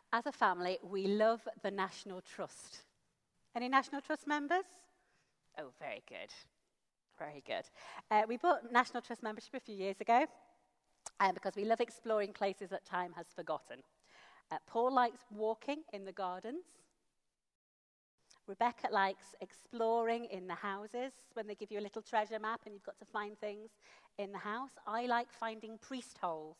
As a family, we love the National Trust. Any National Trust members? Oh, very good. Very good. We bought National Trust membership a few years ago because we love exploring places that time has forgotten. Paul likes walking in the gardens. Rebecca likes exploring in the houses when they give you a little treasure map and you've got to find things in the house. I like finding priest holes.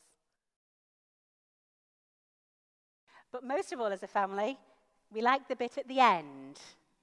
But most of all, as a family, we like the bit at the end.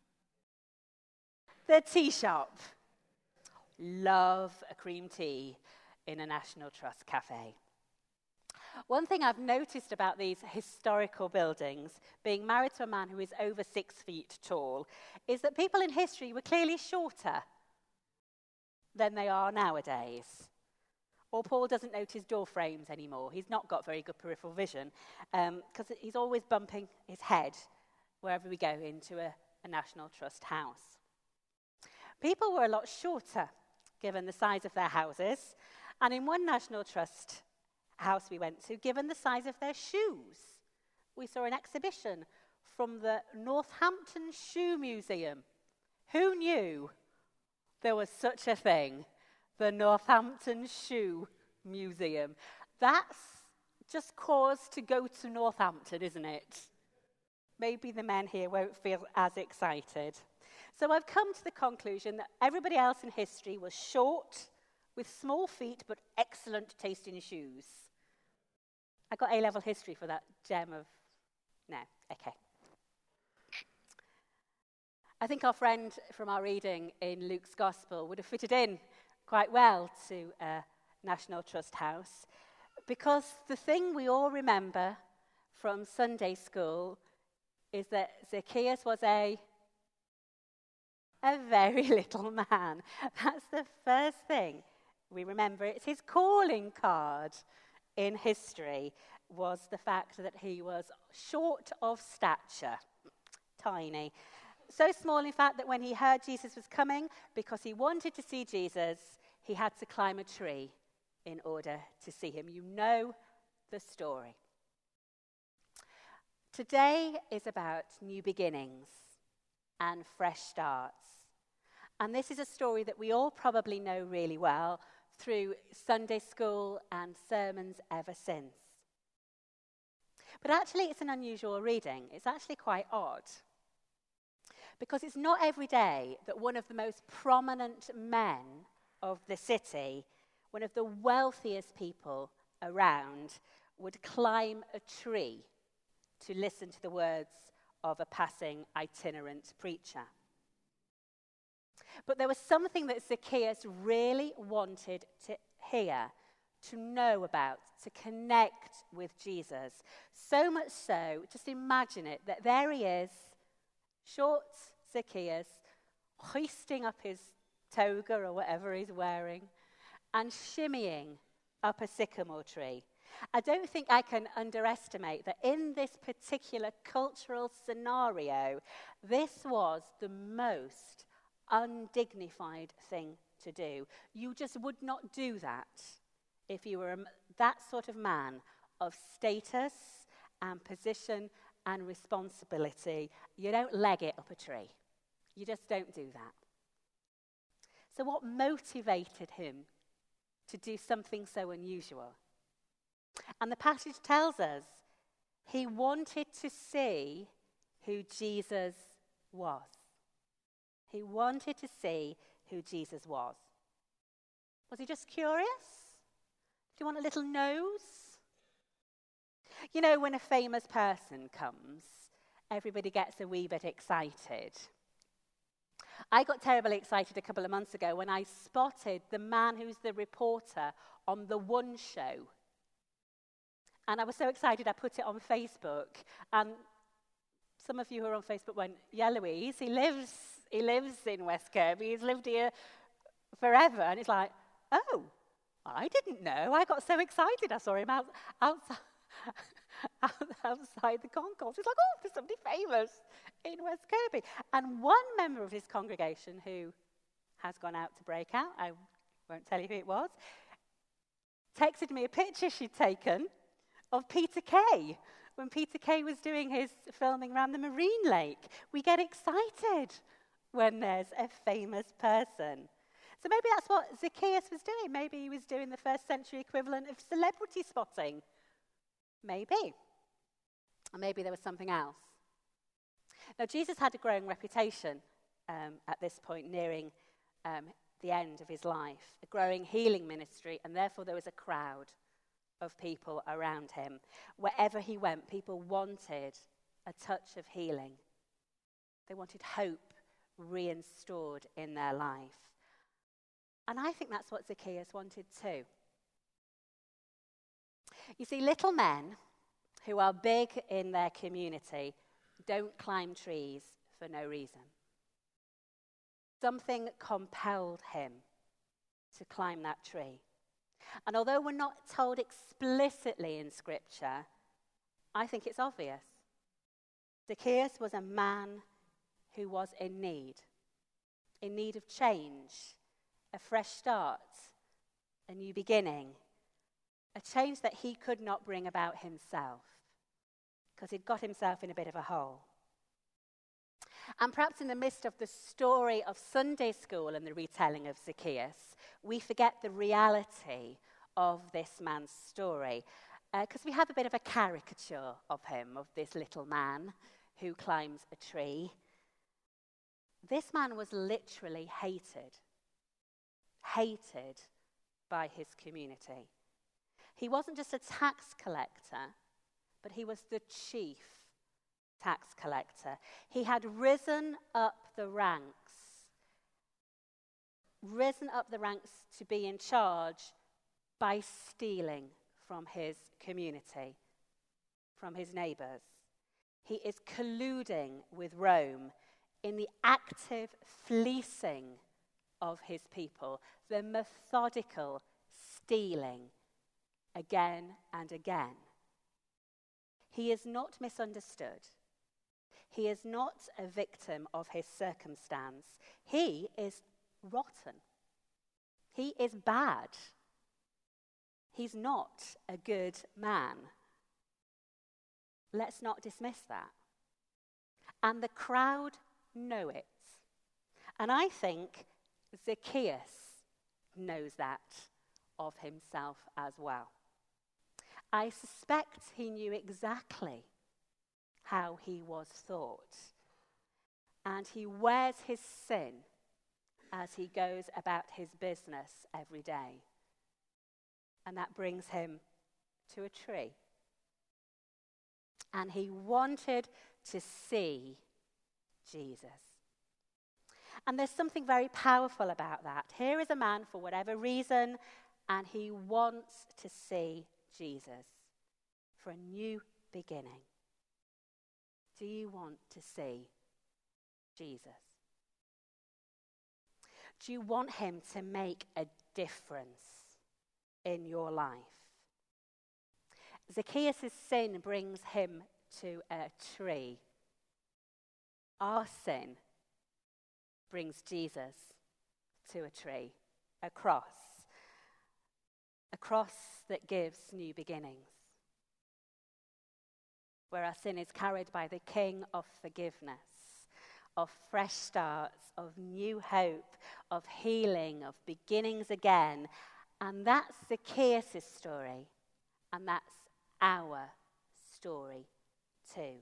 The tea shop. Love a cream tea in a National Trust cafe. One thing I've noticed about these historical buildings, being married to a man who is over 6 feet tall, is that people in history were clearly shorter than they are nowadays. Or Paul doesn't notice door frames anymore. He's not got very good peripheral vision because he's always bumping his head wherever we go into a National Trust house. People were a lot shorter given the size of their houses, and in one National Trust house we went to, given the size of their shoes. We saw an exhibition from the Northampton Shoe Museum. Who knew there was such a thing? The Northampton Shoe Museum. That's just cause to go to Northampton, isn't it? Maybe the men here won't feel as excited. So I've come to the conclusion that everybody else in history was short, with small feet, but excellent taste in shoes. I got A-level history for that gem of... No, okay. I think our friend from our reading in Luke's Gospel would have fitted in quite well to a National Trust house, because the thing we all remember from Sunday school is that Zacchaeus was a very little man. That's the first thing we remember. It's his calling card in history was the fact that he was short of stature, tiny. So small, in fact, that when he heard Jesus was coming, because he wanted to see Jesus, he had to climb a tree in order to see him. You know the story. Today is about new beginnings and fresh starts. And this is a story that we all probably know really well through Sunday school and sermons ever since. But actually, it's an unusual reading. It's actually quite odd. Because it's not every day that one of the most prominent men of the city, one of the wealthiest people around, would climb a tree to listen to the words of a passing itinerant preacher. But there was something that Zacchaeus really wanted to hear, to know about, to connect with Jesus. So much so, just imagine it, that there he is, short Zacchaeus, hoisting up his toga or whatever he's wearing, and shimmying up a sycamore tree. I don't think I can underestimate that in this particular cultural scenario, this was the most undignified thing to do. You just would not do that if you were that sort of man of status and position and responsibility. You don't leg it up a tree. You just don't do that. So what motivated him to do something so unusual? And the passage tells us he wanted to see who Jesus was. He wanted to see who Jesus was. Was he just curious? Do you want a little nose? You know, when a famous person comes, everybody gets a wee bit excited. I got terribly excited a couple of months ago when I spotted the man who's the reporter on The One Show. And I was so excited I put it on Facebook. And some of you who are on Facebook went, yeah, Louise, he lives in West Kirby. He's lived here forever. And it's like, oh, I didn't know. I got so excited I saw him outside the concourse. It's like, oh, there's somebody famous in West Kirby. And one member of his congregation who has gone out to break out, I won't tell you who it was, texted me a picture she'd taken of Peter Kay when Peter Kay was doing his filming around the Marine Lake. We get excited when there's a famous person. So maybe that's what Zacchaeus was doing. Maybe he was doing the first century equivalent of celebrity spotting. Maybe. Or maybe there was something else. Now, Jesus had a growing reputation at this point, nearing the end of his life, a growing healing ministry, and therefore there was a crowd of people around him. Wherever he went, people wanted a touch of healing. They wanted hope reinstored in their life. And I think that's what Zacchaeus wanted too. You see, little men who are big in their community don't climb trees for no reason. Something compelled him to climb that tree. And although we're not told explicitly in Scripture, I think it's obvious. Zacchaeus was a man who was in need of change, a fresh start, a new beginning, a change that he could not bring about himself because he'd got himself in a bit of a hole. And perhaps in the midst of the story of Sunday school and the retelling of Zacchaeus, we forget the reality of this man's story because we have a bit of a caricature of him, of this little man who climbs a tree. This man was literally hated by his community. He wasn't just a tax collector, but he was the chief tax collector. He had risen up the ranks to be in charge by stealing from his community, from his neighbors. He is colluding with Rome in the active fleecing of his people, the methodical stealing again and again. He is not misunderstood. He is not a victim of his circumstance. He is rotten. He is bad. He's not a good man. Let's not dismiss that. And the crowd know it. And I think Zacchaeus knows that of himself as well. I suspect he knew exactly how he was thought. And he wears his sin as he goes about his business every day. And that brings him to a tree. And he wanted to see Jesus. And there's something very powerful about that. Here is a man, for whatever reason, and he wants to see Jesus for a new beginning. Do you want to see Jesus? Do you want him to make a difference in your life? Zacchaeus' sin brings him to a tree. Our sin brings Jesus to a tree, a cross that gives new beginnings, where our sin is carried by the King of forgiveness, of fresh starts, of new hope, of healing, of beginnings again. And that's Zacchaeus' story, and that's our story too.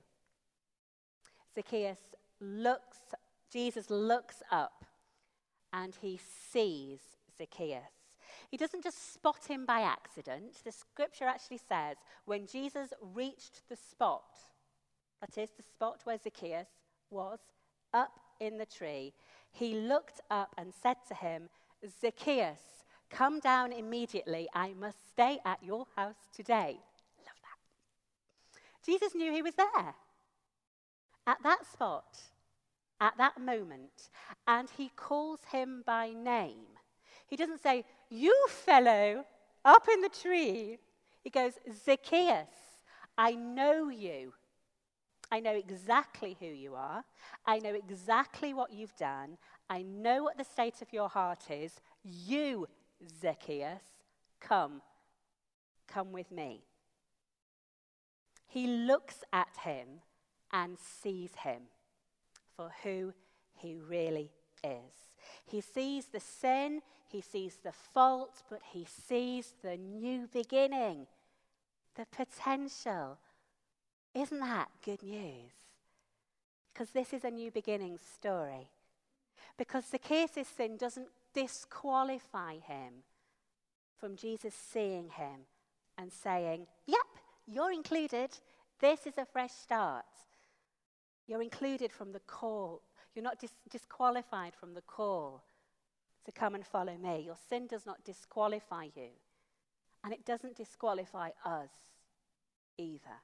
Jesus looks up and he sees Zacchaeus. He doesn't just spot him by accident. The scripture actually says when Jesus reached the spot, that is the spot where Zacchaeus was, up in the tree, he looked up and said to him, Zacchaeus, come down immediately. I must stay at your house today. Love that. Jesus knew he was there at that spot, at that moment, and he calls him by name. He doesn't say, you fellow up in the tree. He goes, Zacchaeus, I know you. I know exactly who you are. I know exactly what you've done. I know what the state of your heart is. You, Zacchaeus, come with me. He looks at him and sees him for who he really is. He sees the sin, he sees the fault, but he sees the new beginning, the potential. Isn't that good news? Because this is a new beginning story. Because Zacchaeus' sin doesn't disqualify him from Jesus seeing him and saying, yep, you're included. This is a fresh start. You're included from the call. You're not disqualified from the call to come and follow me. Your sin does not disqualify you. And it doesn't disqualify us either.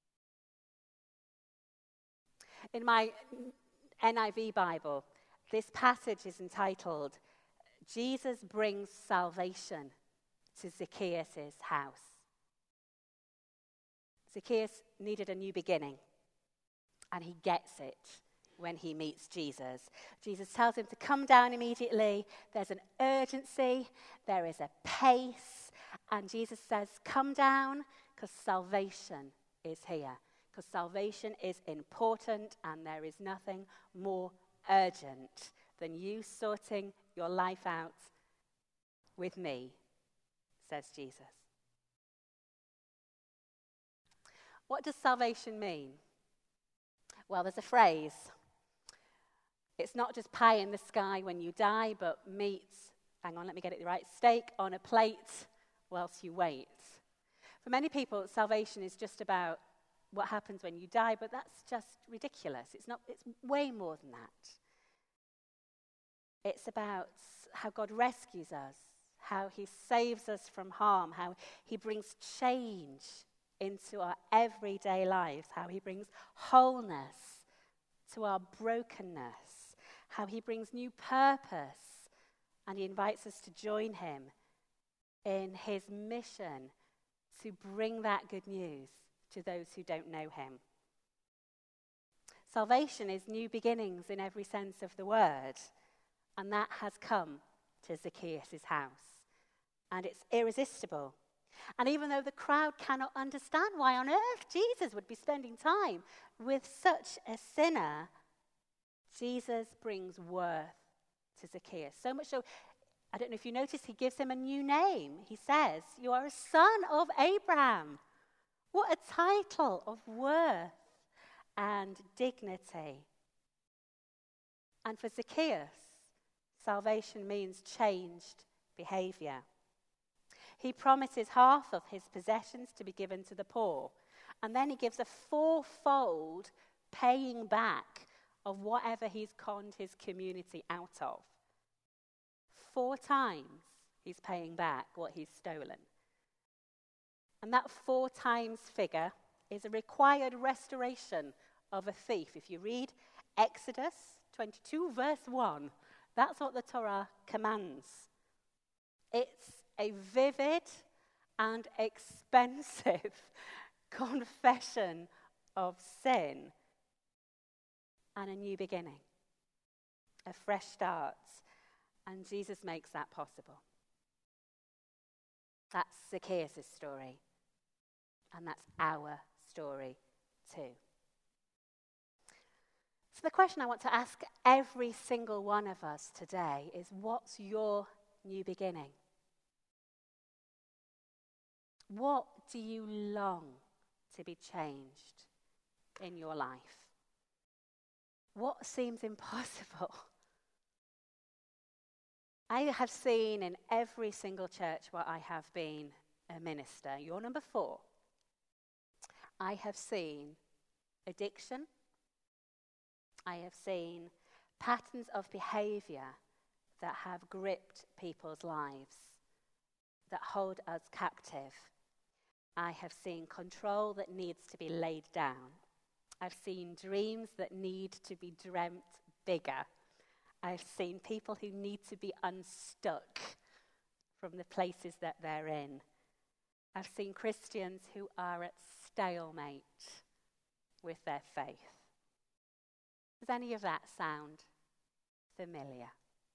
In my NIV Bible, this passage is entitled, Jesus brings salvation to Zacchaeus' house. Zacchaeus needed a new beginning, and he gets it when he meets Jesus. Jesus tells him to come down immediately. There's an urgency, there is a pace, and Jesus says, come down, because salvation is here. Because salvation is important, and there is nothing more urgent than you sorting your life out with me, says Jesus. What does salvation mean? Well, there's a phrase. It's not just pie in the sky when you die, but meat, hang on, let me get it right, steak on a plate whilst you wait. For many people, salvation is just about what happens when you die, but that's just ridiculous. It's way more than that. It's about how God rescues us, how he saves us from harm, how he brings change into our everyday lives, how he brings wholeness to our brokenness, how he brings new purpose, and he invites us to join him in his mission to bring that good news to those who don't know him. Salvation is new beginnings in every sense of the word, and that has come to Zacchaeus' house. And it's irresistible. And even though the crowd cannot understand why on earth Jesus would be spending time with such a sinner, Jesus brings worth to Zacchaeus. So much so, I don't know if you noticed, he gives him a new name. He says, you are a son of Abraham. What a title of worth and dignity. And for Zacchaeus, salvation means changed behavior. He promises half of his possessions to be given to the poor. And then he gives a fourfold paying back of whatever he's conned his community out of. 4 times he's paying back what he's stolen. And that 4 times figure is a required restoration of a thief. If you read Exodus 22, verse 1, that's what the Torah commands. It's a vivid and expensive confession of sin and a new beginning, a fresh start. And Jesus makes that possible. That's Zacchaeus' story. And that's our story too. So the question I want to ask every single one of us today is, what's your new beginning? What do you long to be changed in your life? What seems impossible? I have seen in every single church where I have been a minister, you're number 4, I have seen addiction. I have seen patterns of behavior that have gripped people's lives, that hold us captive. I have seen control that needs to be laid down. I've seen dreams that need to be dreamt bigger. I've seen people who need to be unstuck from the places that they're in. I've seen Christians who are at stalemate with their faith. Does any of that sound familiar?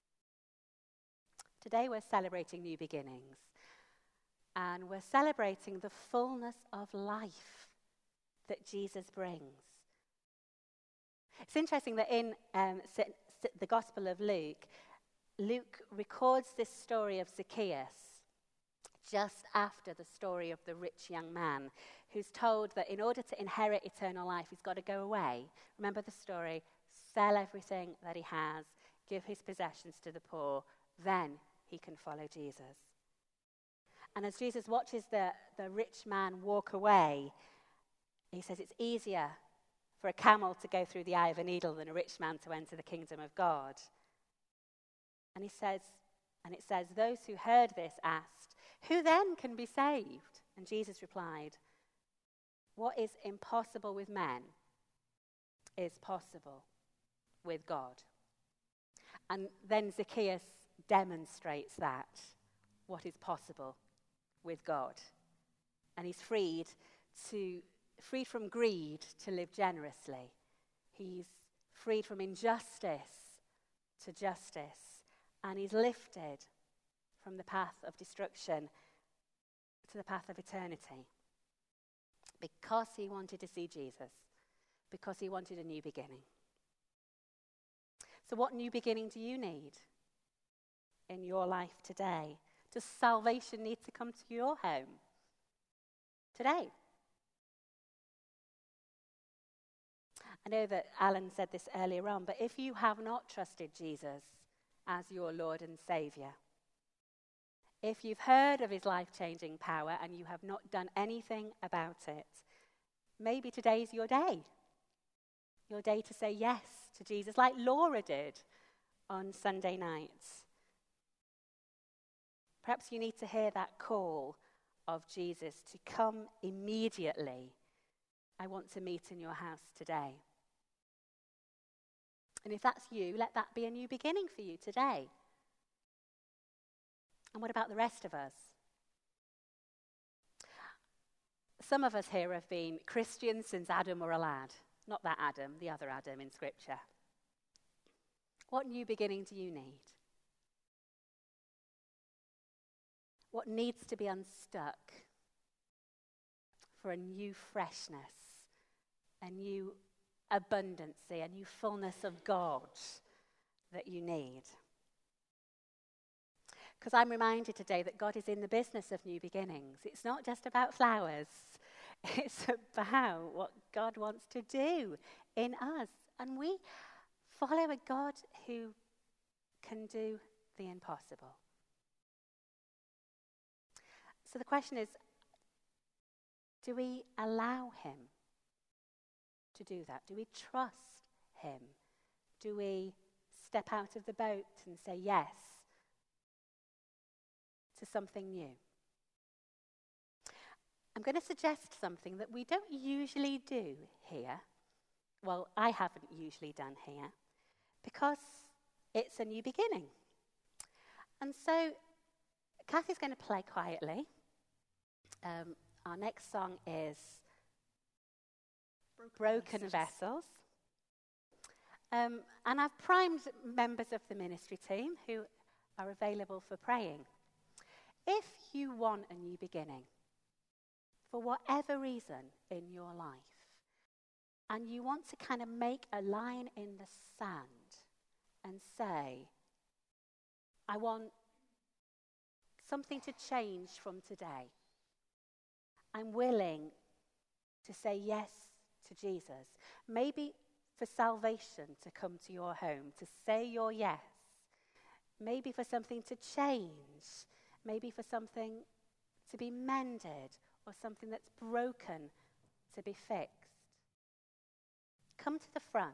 Today we're celebrating new beginnings, and we're celebrating the fullness of life that Jesus brings. It's interesting that in the Gospel of Luke, Luke records this story of Zacchaeus just after the story of the rich young man who's told that in order to inherit eternal life, he's got to go away. Remember the story? Sell everything that he has, give his possessions to the poor, then he can follow Jesus. And as Jesus watches the rich man walk away, he says it's easier for a camel to go through the eye of a needle than a rich man to enter the kingdom of God. And it says, those who heard this asked, who then can be saved? And Jesus replied, what is impossible with men is possible with God. And then Zacchaeus demonstrates that, what is possible with God. And he's freed from greed to live generously. He's freed from injustice to justice. And he's lifted from the path of destruction to the path of eternity. Because he wanted to see Jesus. Because he wanted a new beginning. So what new beginning do you need in your life today? Does salvation need to come to your home today? I know that Alan said this earlier on, but if you have not trusted Jesus as your Lord and Saviour, if you've heard of his life-changing power and you have not done anything about it, maybe today's your day. Your day to say yes to Jesus, like Laura did on Sunday night. Perhaps you need to hear that call of Jesus to come immediately. I want to meet in your house today. And if that's you, let that be a new beginning for you today. And what about the rest of us? Some of us here have been Christians since Adam were a lad. Not that Adam, the other Adam in Scripture. What new beginning do you need? What needs to be unstuck for a new freshness, a new abundancy, a new fullness of God that you need? Because I'm reminded today that God is in the business of new beginnings. It's not just about flowers. It's about what God wants to do in us. And we follow a God who can do the impossible. So the question is, do we allow him to do that? Do we trust him? Do we step out of the boat and say yes to something new? I'm going to suggest something that we don't usually do here. Well, I haven't usually done here, because it's a new beginning. And so Kathy's going to play quietly. Our next song is Broken Vessels. And I've primed members of the ministry team who are available for praying. If you want a new beginning, for whatever reason in your life, and you want to kind of make a line in the sand and say, I want something to change from today. I'm willing to say yes to Jesus. Maybe for salvation to come to your home, to say your yes. Maybe for something to change. Maybe for something to be mended, or something that's broken to be fixed. Come to the front.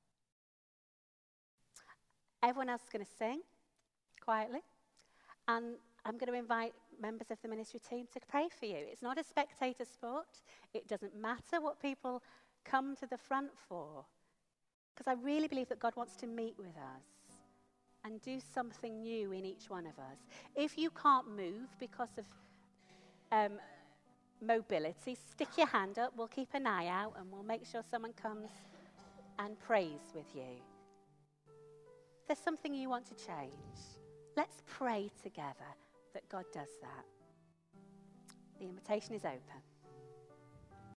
Everyone else is going to sing quietly. And I'm going to invite members of the ministry team to pray for you. It's not a spectator sport. It doesn't matter what people come to the front for. Because I really believe that God wants to meet with us and do something new in each one of us. If you can't move because of mobility, stick your hand up. We'll keep an eye out and we'll make sure someone comes and prays with you. If there's something you want to change, let's pray together that God does that. The invitation is open.